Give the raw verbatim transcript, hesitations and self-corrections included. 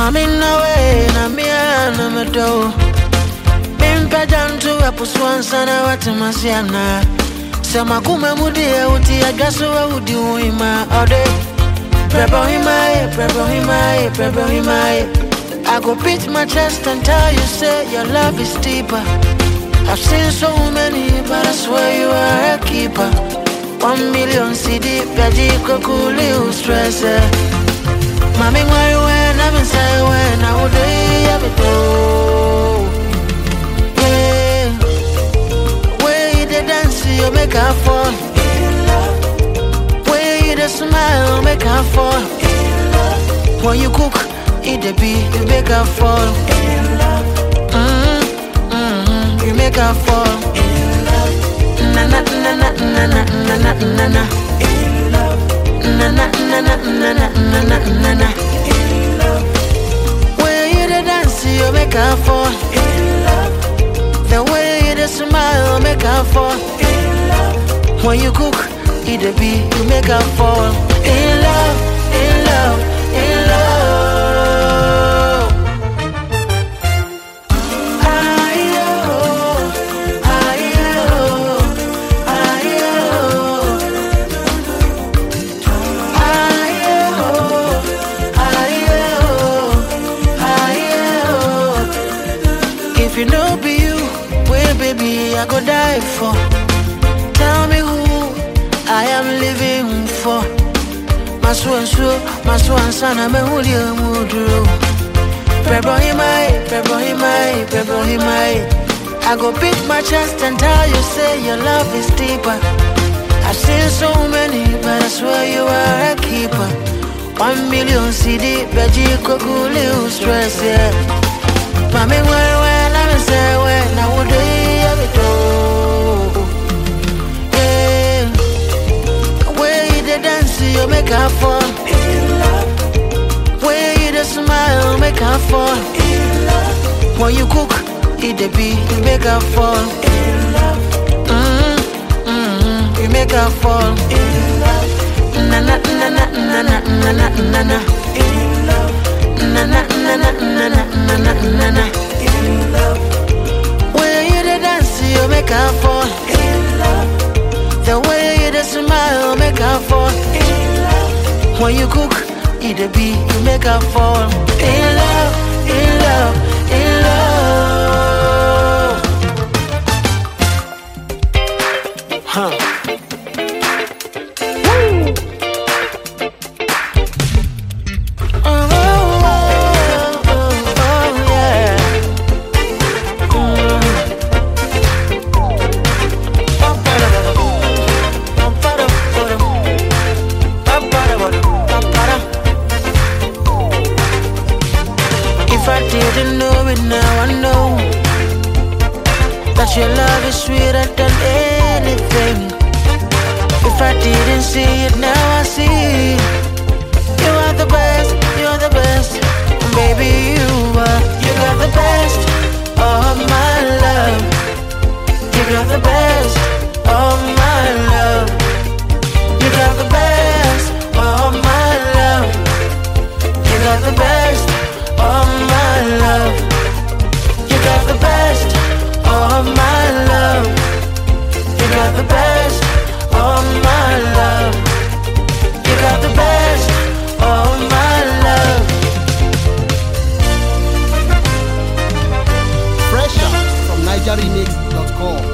Mami no way, na me na me do. Bim pedan to a puswan sana watamasiana. Sama kuma mudi uti agaso udi uima ode. Prebo himaye, prebo himaye, prebo himaye. I go beat my chest and tell you say your love is deeper. I've seen so many, but I swear you are a keeper. One million C D, Beji Kokuli, who stress it. Mami, why you when I'm inside when I would ever do? Yeah, way the dance, you make her fall. Way the smile, make her fall. When you cook, eat the beat, you make her fall. Mm-hmm, mm-hmm, you make her fall. Na na na na na na na na na na. Na na na na na na na na na na. Way you the dance, you make her fall. The way you the smile, make her fall. When you cook, eat the beat, you make her fall. In love, in love, in love. If you know be you, where baby I go die for. Tell me who I am living for. My swan so, my swan son, I'm a Julio Mudro. Prebo himai, prebo himai, prebo himai. I go beat my chest and tell you say your love is deeper. I've seen so many, but I swear you are a keeper. One million C D, Beji Kokuli, who stress yeah. Mami, where when I'm say when I would ever do. Yeah, way the dance you make her fall. Way the smile make her fall. When you cook, eat the beat, you make her fall. Mm-hmm, mm-hmm, you make her fall. Na na na na na na na na na na. Na na na na na na na na na na. When you the dance, you make her fall. The way you the smile, make her fall. When you cook, eat the beat, you make her fall. In love, in love, in love. Huh. If I didn't know it, now I know that your love is sweeter than anything. If I didn't see it, now I see. You are the best, you're the best. Baby, you are. You got the best of my love. You got the best of my love. You got the best of my love. You got the best of my love. You got the best of my love. You got the best of my love. You got the best of my love. Fresh out from Niger Remix dot com.